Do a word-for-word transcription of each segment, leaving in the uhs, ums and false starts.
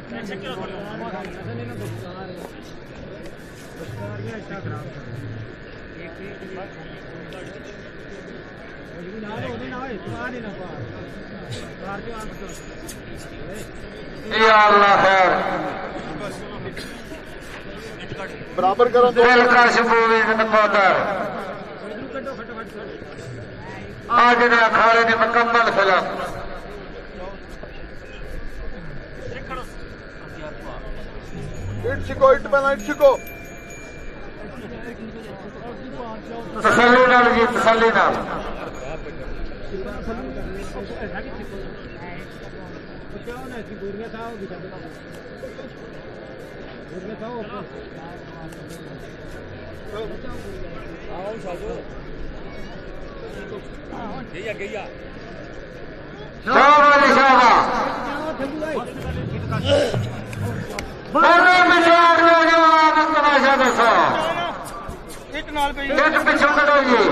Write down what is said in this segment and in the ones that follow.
बराबर करो आज अखाड़े ने मुकम्मल फिल्म इट छिको इट पहला इट छिको तसल्ली नाल जी तसल्ली नाल पिछू करो जी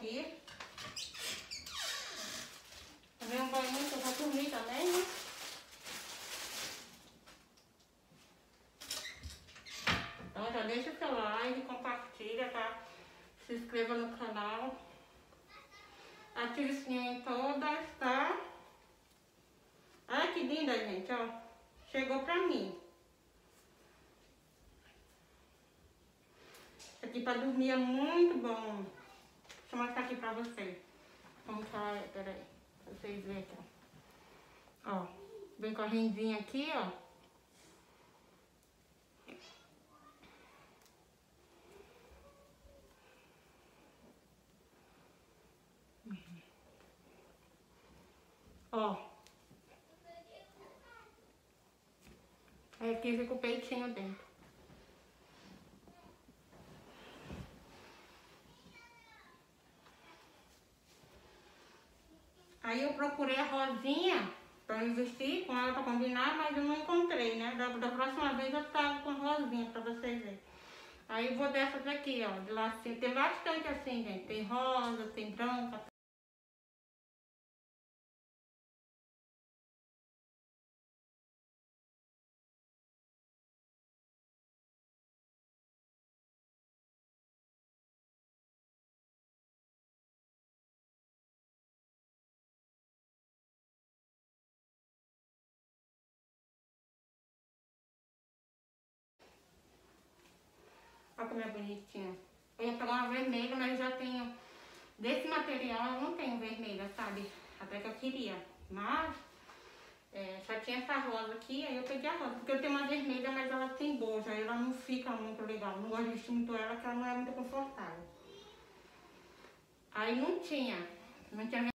aqui. Tomei um banho muito, eu vou dormir também, né? Então já deixa o seu like, compartilha, tá? Se inscreva no canal. Ative o sininho em todas, tá? Olha que linda, gente, ó. Chegou pra mim. Isso aqui pra dormir é muito bom. Deixa eu mostrar aqui pra vocês. Como que ela é, peraí. Pra vocês verem aqui, ó. Ó, vem com a rendinha aqui, ó. Ó. Aí aqui fica o peitinho dentro. Aí eu procurei a rosinha pra investir com ela pra combinar, mas eu não encontrei, né? Da, da próxima vez eu trago com rosinha pra vocês verem. Aí eu vou dessas aqui, ó, de lacinho. Tem bastante assim, gente. Tem rosa, tem branca. Olha como é bonitinha. Eu ia pegar uma vermelha, mas já tenho... Desse material eu não tenho vermelha, sabe? Até que eu queria. Mas é, só tinha essa rosa aqui, aí eu peguei a rosa. Porque eu tenho uma vermelha, mas ela tem bojo. Aí ela não fica muito legal. Não gosto de vestir muito ela, porque ela não é muito confortável. Aí não tinha. Não tinha.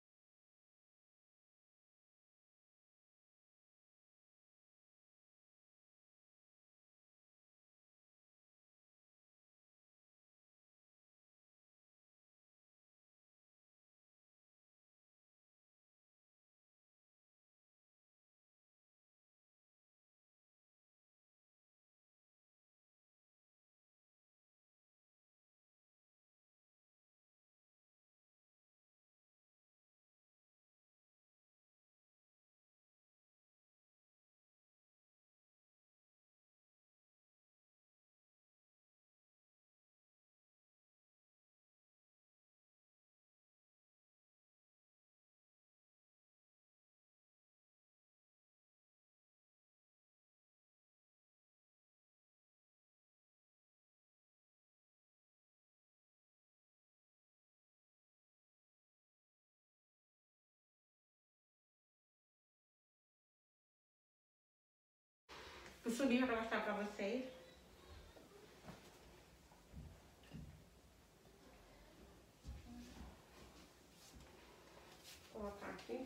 Puxulinha pra mostrar pra vocês. Vou colocar aqui.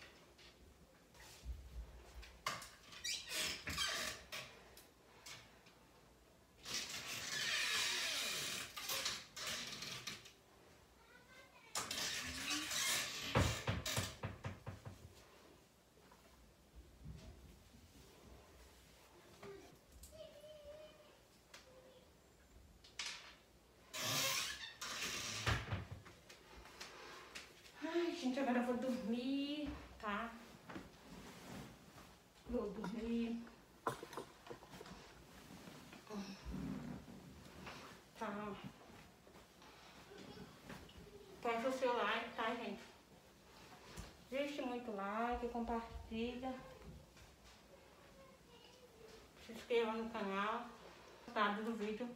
Gente, agora eu vou dormir, tá? Vou dormir. Tá. Peça o seu like, tá, gente? Deixe muito like, compartilha. Se inscreva no canal. Gostado do vídeo.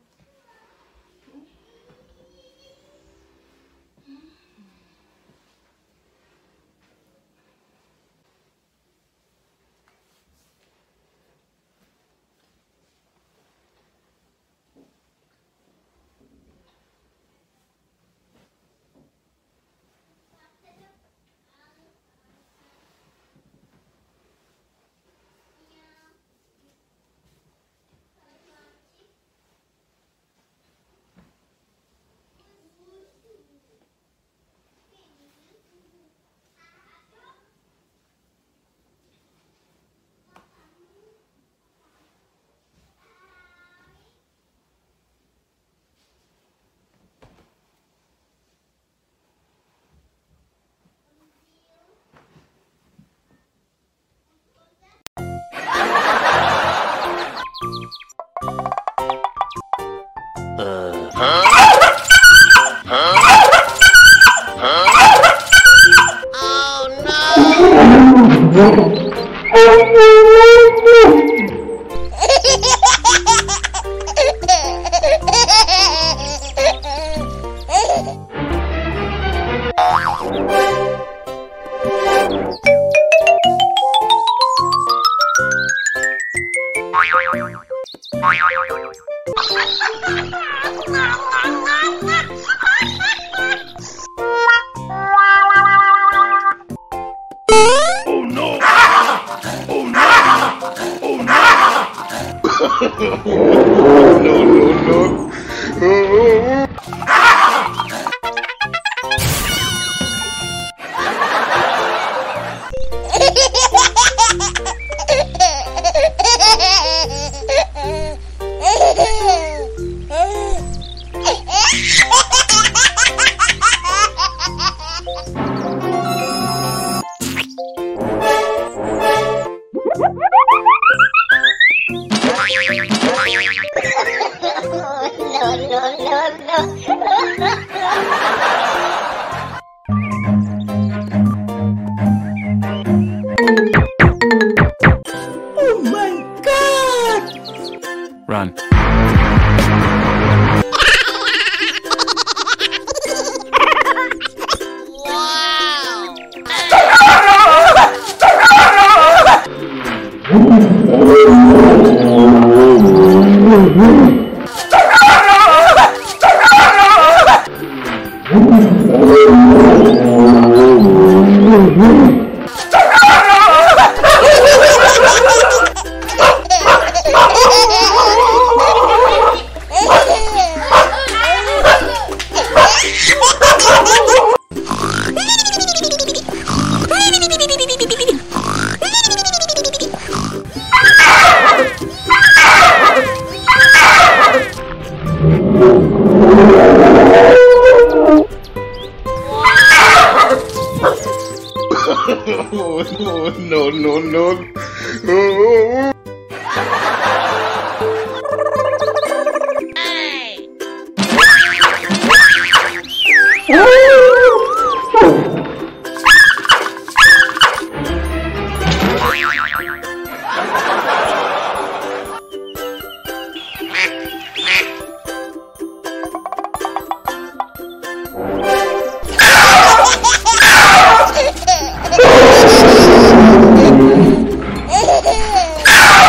Run. Oh, no, no, no. Oh. Ah!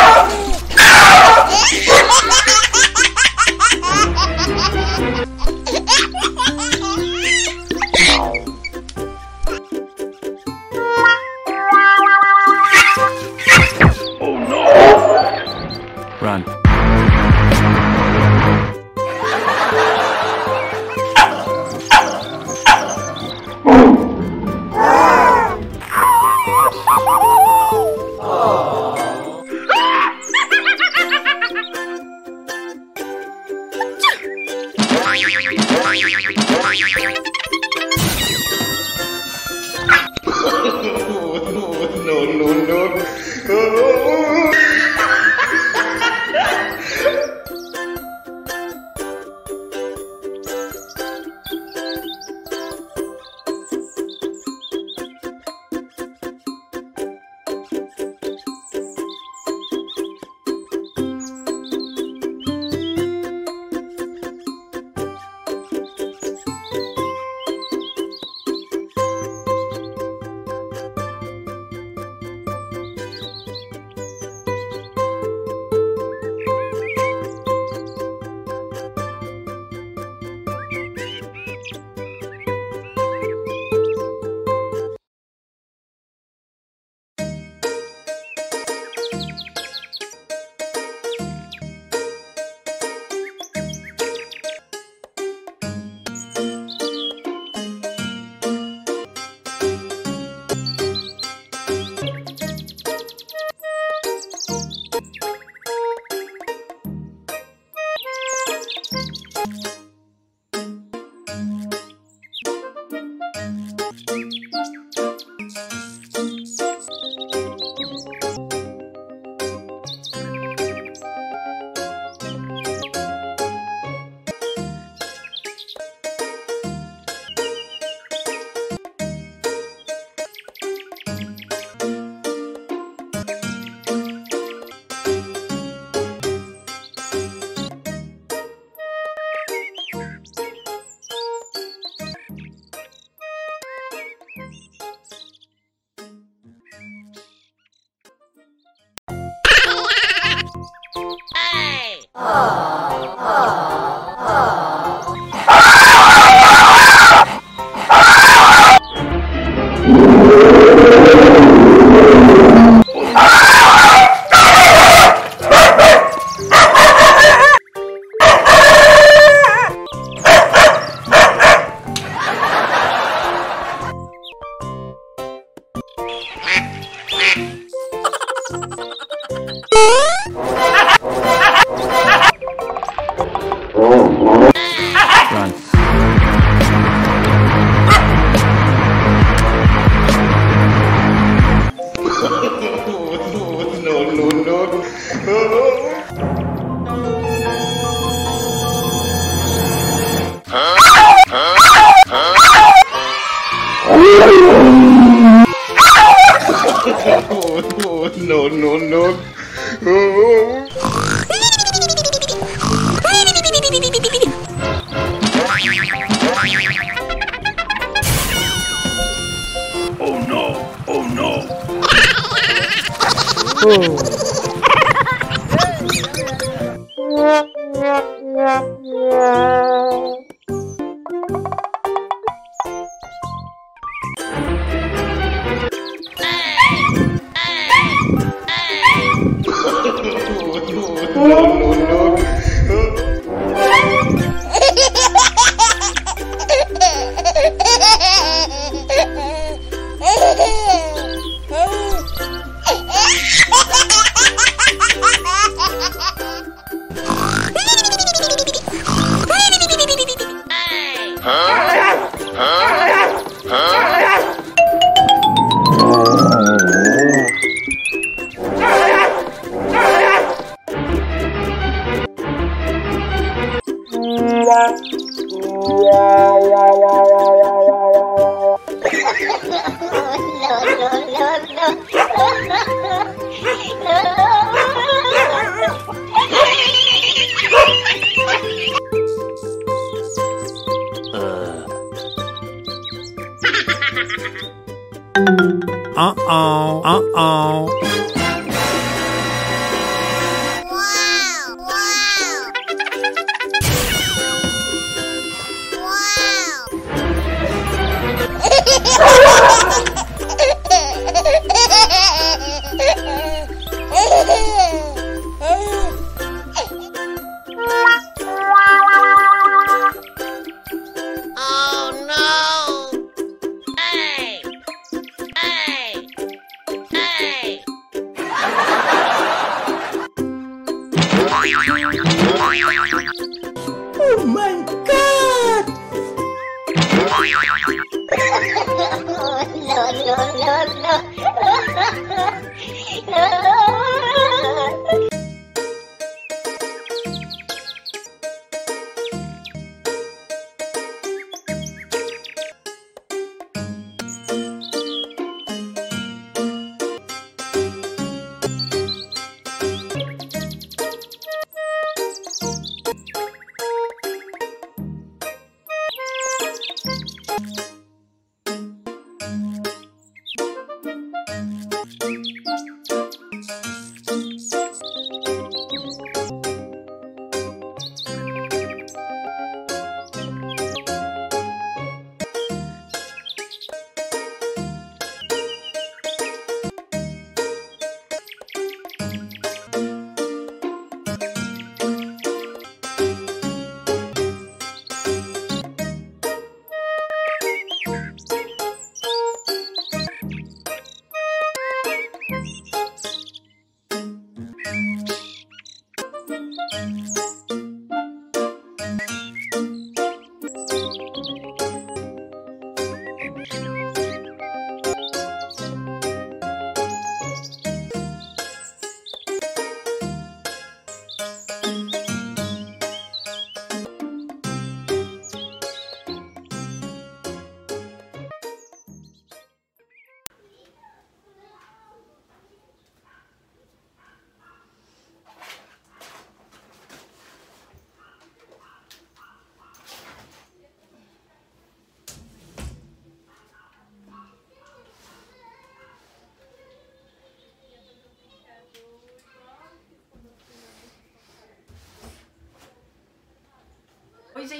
No, no, no. Oh. Oh no! Oh no! No, no, no. Uh-oh, uh-oh.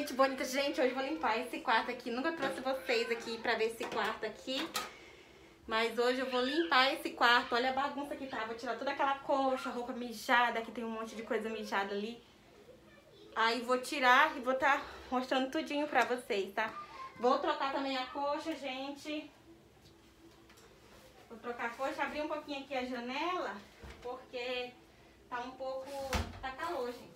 gente bonita. Gente, hoje eu vou limpar esse quarto aqui. Nunca trouxe vocês aqui pra ver esse quarto aqui. Mas hoje eu vou limpar esse quarto. Olha a bagunça que tá. Vou tirar toda aquela coxa, roupa mijada, que tem um monte de coisa mijada ali. Aí vou tirar e vou tá mostrando tudinho pra vocês, tá? Vou trocar também a coxa, gente. Vou trocar a coxa, abrir um pouquinho aqui a janela, porque tá um pouco... tá calor, gente.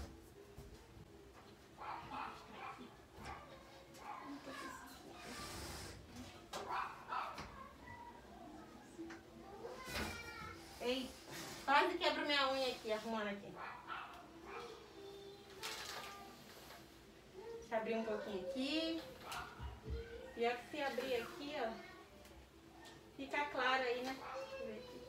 Ei, quase quebro minha unha aqui, arrumando aqui. Deixa eu abrir um pouquinho aqui. Pior que se abrir aqui, ó, fica claro aí, né? Deixa eu ver aqui.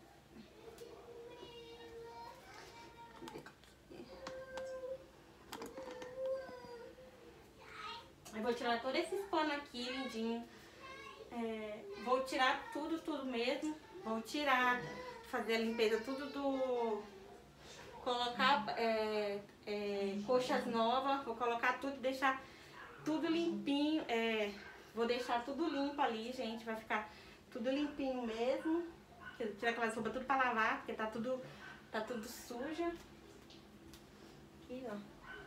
Eu vou tirar todos esses panos aqui, lindinho. É, vou tirar tudo, tudo mesmo. Vou tirar, fazer a limpeza tudo do... Colocar é, é, coxas novas. Vou colocar tudo, deixar tudo limpinho. É, vou deixar tudo limpo ali, gente. Vai ficar tudo limpinho mesmo. Tirar aquelas roupas tudo pra lavar, porque tá tudo, tá tudo suja. Aqui, ó.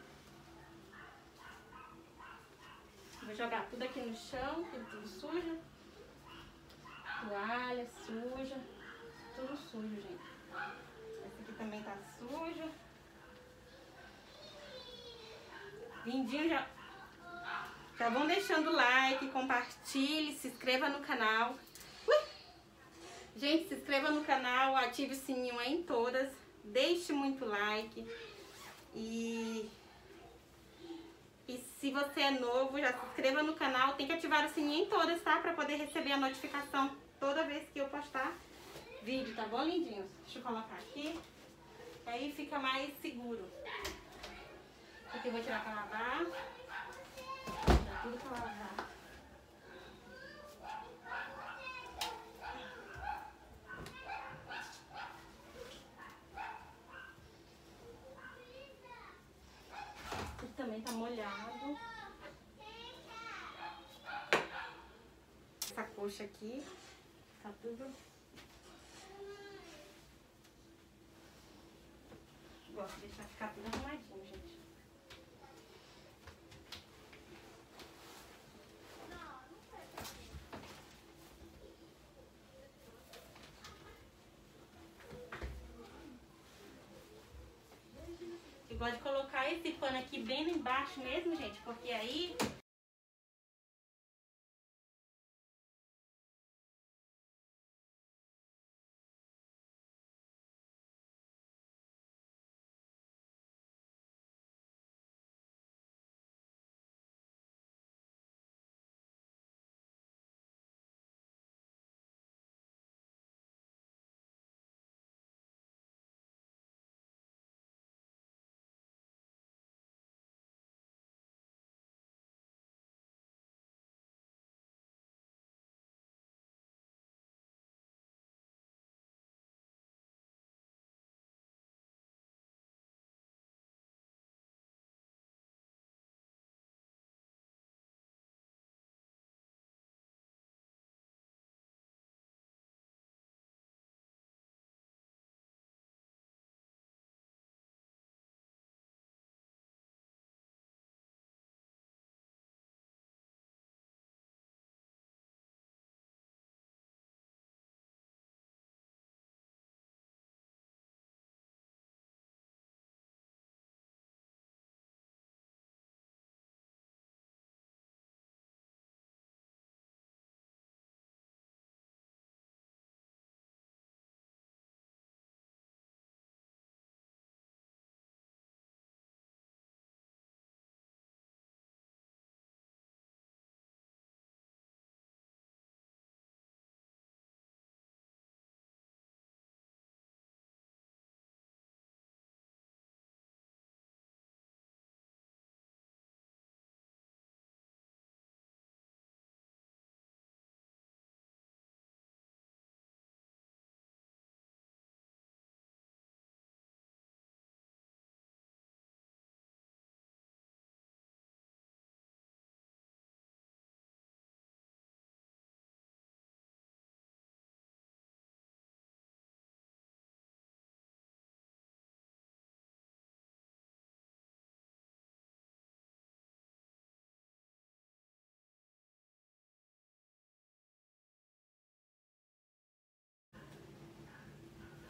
Vou jogar tudo aqui no chão, tudo sujo. Toalha suja. Tudo sujo, gente. Esse aqui também tá sujo. Lindinho, já... Já vão deixando o like, compartilhe, se inscreva no canal. Ui! Gente, se inscreva no canal, ative o sininho aí em todas. Deixe muito like. E... E se você é novo, já se inscreva no canal. Tem que ativar o sininho em todas, tá? Pra poder receber a notificação toda vez que eu postar vídeo, tá bom, lindinhos? Deixa eu colocar aqui. Aí fica mais seguro. Aqui eu vou tirar pra lavar. Tá tudo pra lavar. Aqui também tá molhado. Essa coxa aqui tá tudo... Gosto de deixar ficar tudo arrumadinho, gente. Eu gosto de colocar esse pano aqui bem embaixo mesmo, gente, porque aí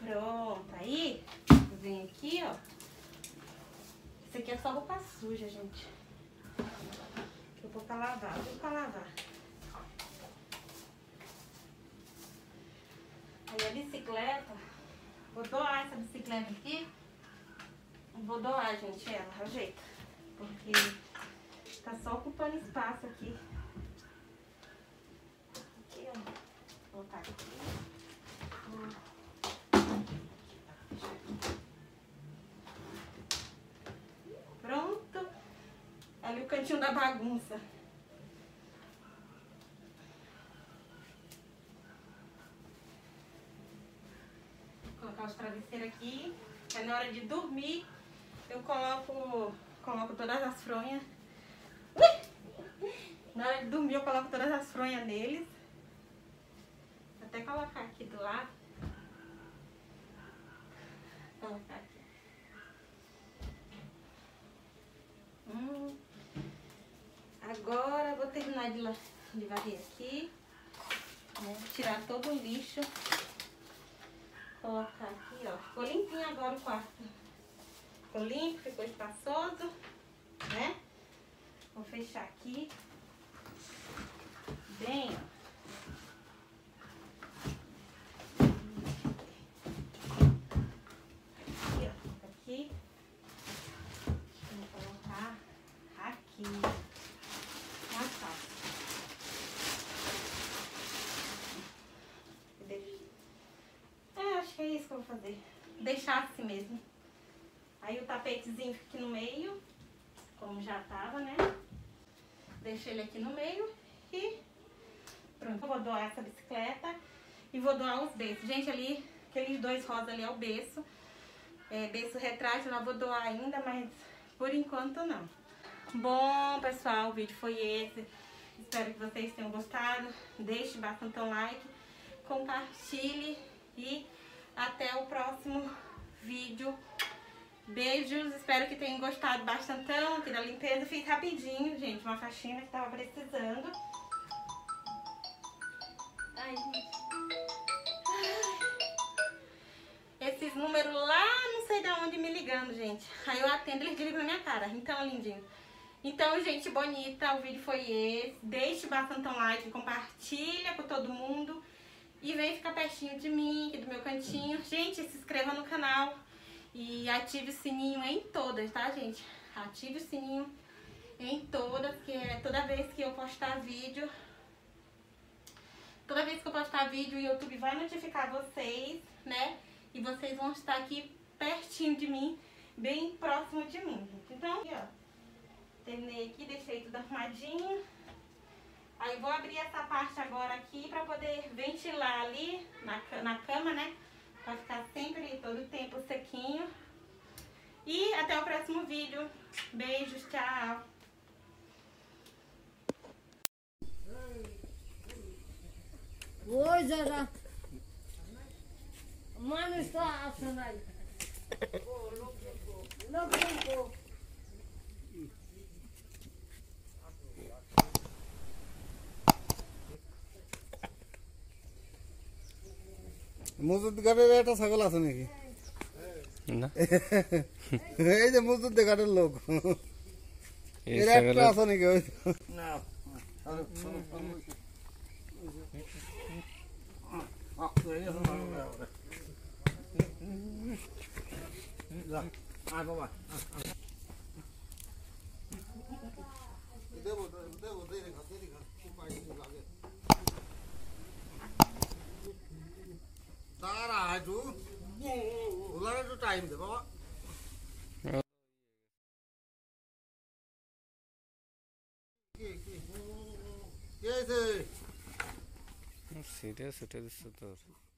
Pronto, aí vem aqui, ó. Isso aqui é só roupa suja, gente. Eu vou pra lavar, eu vou pra lavar. Aí a bicicleta, vou doar essa bicicleta aqui. Vou doar, gente, ela, ajeita. Porque tá só ocupando espaço aqui. Aqui, ó. Vou botar aqui. Pronto. Ali o cantinho da bagunça. Vou colocar os travesseiros aqui. Aí na hora de dormir, eu coloco, coloco todas as fronhas. Ui! Na hora de dormir, eu coloco todas as fronhas neles. Vou até colocar aqui do lado. Vou colocar aqui. Hum. Agora eu vou terminar de, de varrer aqui, né? Tirar todo o lixo, colocar aqui, ó. Ficou limpinho agora o quarto. Ficou limpo, ficou espaçoso, né? Vou fechar aqui. Bem, ó. Aqui, ó. Aqui. Vou colocar aqui. Mais fácil. É, acho que é isso que eu vou fazer. Deixar assim mesmo. Aí o tapetezinho fica aqui no meio, como já tava, né? Deixo ele aqui no meio e pronto. Eu vou doar essa bicicleta e vou doar os berços. Gente, ali, aqueles dois rosas ali é o berço. É, berço retrátil, eu não vou doar ainda, mas por enquanto não. Bom, pessoal, o vídeo foi esse. Espero que vocês tenham gostado. Deixe bastante um like, compartilhe e até o próximo vídeo. Beijos, espero que tenham gostado bastante aqui da limpeza. Fiz rapidinho, gente, uma faxina que tava precisando. Ai, gente. Esses números lá, não sei de onde me ligando, gente. Aí eu atendo, eles ligam na minha cara. Então, lindinho. Então, gente bonita, o vídeo foi esse. Deixe bastante um like, compartilha com todo mundo. E vem ficar pertinho de mim, aqui do meu cantinho. Gente, se inscreva no canal. E ative o sininho em todas, tá, gente? Ative o sininho em todas, que é toda vez que eu postar vídeo. Toda vez que eu postar vídeo, o YouTube vai notificar vocês, né? E vocês vão estar aqui pertinho de mim, bem próximo de mim. Então, aqui, ó. Terminei aqui, deixei tudo arrumadinho. Aí vou abrir essa parte agora aqui pra poder ventilar ali na, na cama, né? Pra ficar sempre, todo o tempo sequinho. E até o próximo vídeo. Beijos, tchau. Oi, Zezé. Mãe, não estou achando aí. Não brincou. মজুদ ঘাটের একটা ছাগল আছে নাকি না এই যে মজুদ ঘাটের লোক এর একটা আছে নাকি ওই না আয় বাবা দেবো দেবো দেরি খা দেরি খা উপায় লাগে तारा है तू बोला तो टाइम दे बाबा सीरियस सीरियस तो